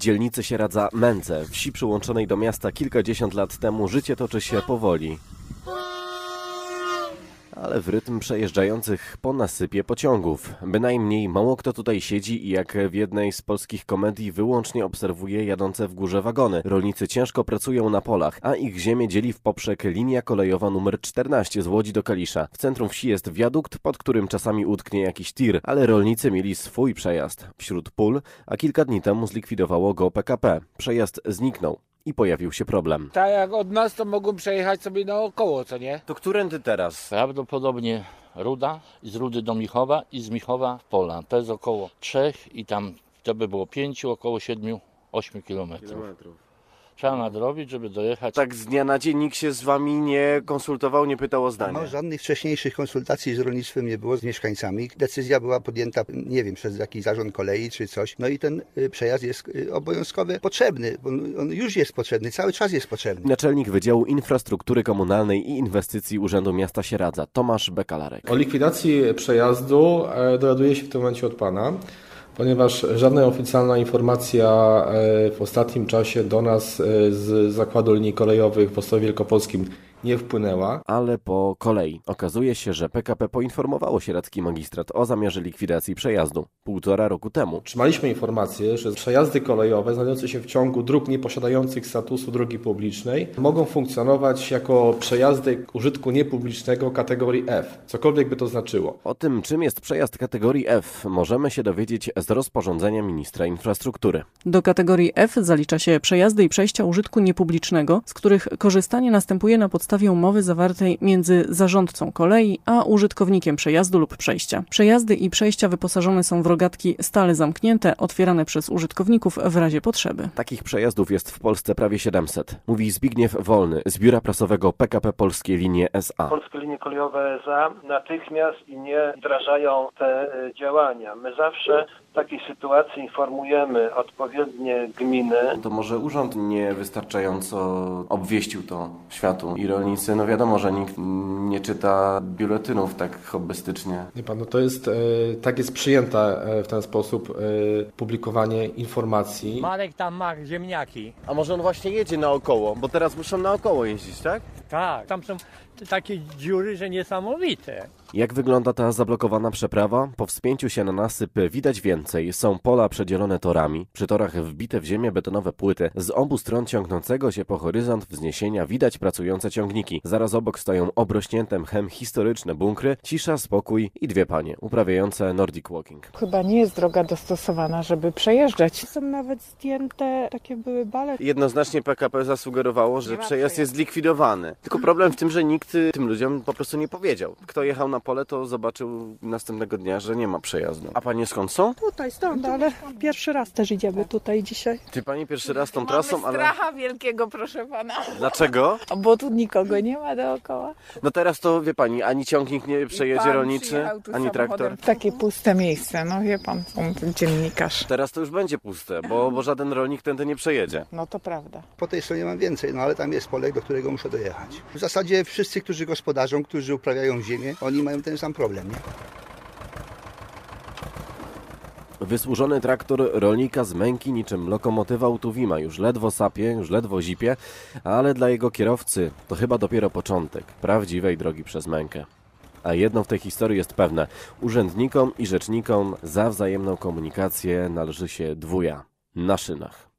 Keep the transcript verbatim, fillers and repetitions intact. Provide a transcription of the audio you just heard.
dzielnicy Sieradza-Męce, wsi przyłączonej do miasta kilkadziesiąt lat temu, życie toczy się powoli. Ale w rytm przejeżdżających po nasypie pociągów. Bynajmniej mało kto tutaj siedzi i jak w jednej z polskich komedii wyłącznie obserwuje jadące w górze wagony. Rolnicy ciężko pracują na polach, a ich ziemię dzieli w poprzek linia kolejowa numer czternaście z Łodzi do Kalisza. W centrum wsi jest wiadukt, pod którym czasami utknie jakiś tir, ale rolnicy mieli swój przejazd wśród pól, a kilka dni temu zlikwidowało go P K P. Przejazd zniknął. I pojawił się problem. Tak jak od nas, to mogą przejechać sobie naokoło, co nie? To którędy teraz? Prawdopodobnie Ruda, i z Rudy do Michowa i z Michowa w Pola. To jest około trzech i tam to by było pięciu, około siedmiu, ośmiu kilometrów. kilometrów. Trzeba nadrobić, żeby dojechać. Tak z dnia na dzień nikt się z wami nie konsultował, nie pytał o zdanie? No, żadnych wcześniejszych konsultacji z rolnictwem nie było, z mieszkańcami. Decyzja była podjęta, nie wiem, przez jakiś zarząd kolei czy coś. No i ten y, przejazd jest y, obowiązkowy, potrzebny. On, on już jest potrzebny, cały czas jest potrzebny. Naczelnik Wydziału Infrastruktury Komunalnej i Inwestycji Urzędu Miasta Sieradza, Tomasz Bekalarek. O likwidacji przejazdu e, dowiaduję się w tym momencie od pana, ponieważ żadna oficjalna informacja w ostatnim czasie do nas z Zakładu Linii Kolejowych w Ostrowie Wielkopolskim nie wpłynęła. Ale po kolei okazuje się, że P K P poinformowało sieradzki magistrat o zamiarze likwidacji przejazdu półtora roku temu. Otrzymaliśmy informację, że przejazdy kolejowe znajdujące się w ciągu dróg nieposiadających statusu drogi publicznej mogą funkcjonować jako przejazdy użytku niepublicznego kategorii F, cokolwiek by to znaczyło. O tym, czym jest przejazd kategorii F, możemy się dowiedzieć z rozporządzenia ministra infrastruktury. Do kategorii F zalicza się przejazdy i przejścia użytku niepublicznego, z których korzystanie następuje na podstawie umowy zawartej między zarządcą kolei a użytkownikiem przejazdu lub przejścia. Przejazdy i przejścia wyposażone są w rogatki stale zamknięte, otwierane przez użytkowników w razie potrzeby. Takich przejazdów jest w Polsce prawie siedemset, mówi Zbigniew Wolny z biura prasowego P K P Polskie Linie S A. Polskie Linie Kolejowe S A natychmiast i nie wdrażają te działania. My zawsze w takiej sytuacji informujemy odpowiednie gminy. To może urząd niewystarczająco obwieścił to światu i rolnicy, no wiadomo, że nikt nie czyta biuletynów tak hobbystycznie. Nie pan, no to jest, e, tak jest przyjęte e, w ten sposób e, publikowanie informacji. Marek tam ma ziemniaki. A może on właśnie jedzie naokoło, bo teraz muszą naokoło jeździć, tak? Tak, tam są takie dziury, że niesamowite. Jak wygląda ta zablokowana przeprawa? Po wspięciu się na nasyp widać więcej. Są pola przedzielone torami, przy torach wbite w ziemię betonowe płyty. Z obu stron ciągnącego się po horyzont wzniesienia widać pracujące ciągniki. Zaraz obok stoją obrośnięte mchem historyczne bunkry, cisza, spokój i dwie panie uprawiające Nordic Walking. Chyba nie jest droga dostosowana, żeby przejeżdżać. Są nawet zdjęte, takie były bale. Jednoznacznie P K P zasugerowało, że przejazd jest zlikwidowany. Tylko problem w tym, że nikt tym ludziom po prostu nie powiedział. Kto jechał na pole, to zobaczył następnego dnia, że nie ma przejazdu. A panie skąd są? Tutaj, stąd, ale pierwszy raz też idziemy tutaj dzisiaj. Ty pani pierwszy raz tą trasą, ale... stracha wielkiego, proszę pana. Dlaczego? Bo tu nikogo nie ma dookoła. No teraz to, wie pani, ani ciągnik nie przejedzie rolniczy, ani traktor. Takie puste miejsce, no wie pan, pan dziennikarz. Teraz to już będzie puste, bo, bo żaden rolnik tędy nie przejedzie. No to prawda. Po tej stronie mam więcej, no ale tam jest pole, do którego muszę dojechać. W zasadzie wszyscy, którzy gospodarzą, którzy uprawiają ziemię, oni mają ten sam problem, nie? Wysłużony traktor rolnika z męki niczym lokomotywa Utuwima już ledwo sapie, już ledwo zipie, ale dla jego kierowcy to chyba dopiero początek prawdziwej drogi przez mękę. A jedno w tej historii jest pewne, urzędnikom i rzecznikom za wzajemną komunikację należy się dwuja na szynach.